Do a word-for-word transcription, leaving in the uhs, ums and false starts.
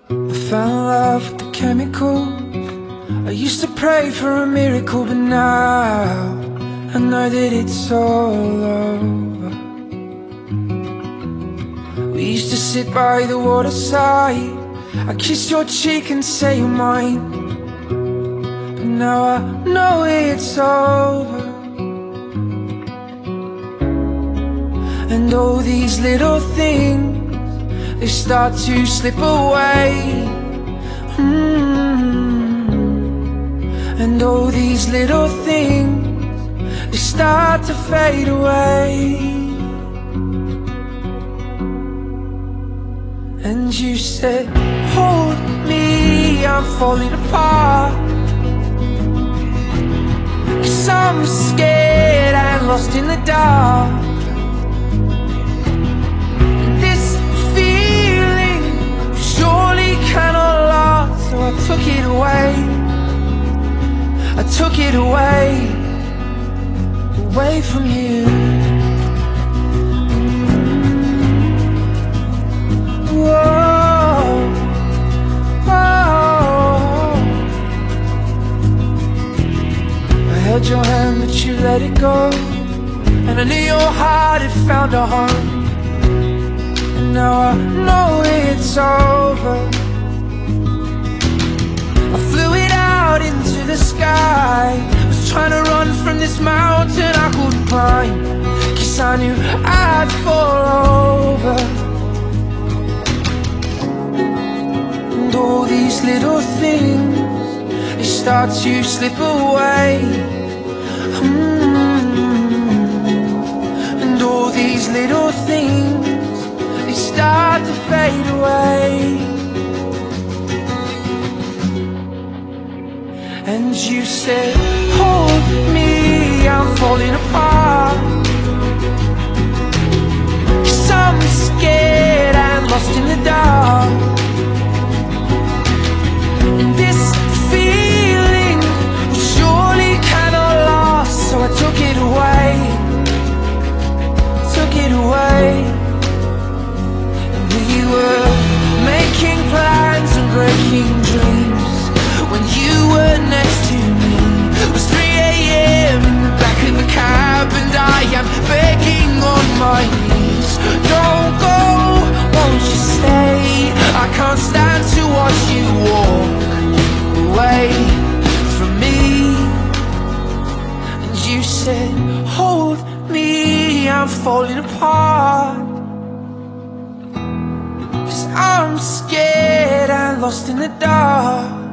I fell in love with the chemicals. I used to pray for a miracle, but now I know that it's all over. We used to sit by the waterside. I kissed your cheek and say you're mine, but now I know it's over. And all these little things, they start to slip away. mm. And all these little things, they start to fade away. And you said, hold me, I'm falling apart, 'cause I'm scared and lost in the dark. So I took it away, I took it away, away from you. Whoa, whoa. I held your hand but you let it go, and I knew your heart had found a home. And now I know it's over. Into the sky, was trying to run from this mountain I couldn't climb, 'cause I knew I'd fall over. And all these little things, they start to slip away. mm. And all these little things, they start to fade away. And you said, hold me, I'm falling apart, 'cause I'm scared and lost in the dark. And this feeling surely cannot last, so I took it away, took it away. And we were making plans and breaking dreams when you were next to me. It was three A M in the back of a cab, and I am begging on my knees. Don't go, won't you stay? I can't stand to watch you walk away from me. And you said, hold me, I'm falling apart, 'cause I'm scared and lost in the dark.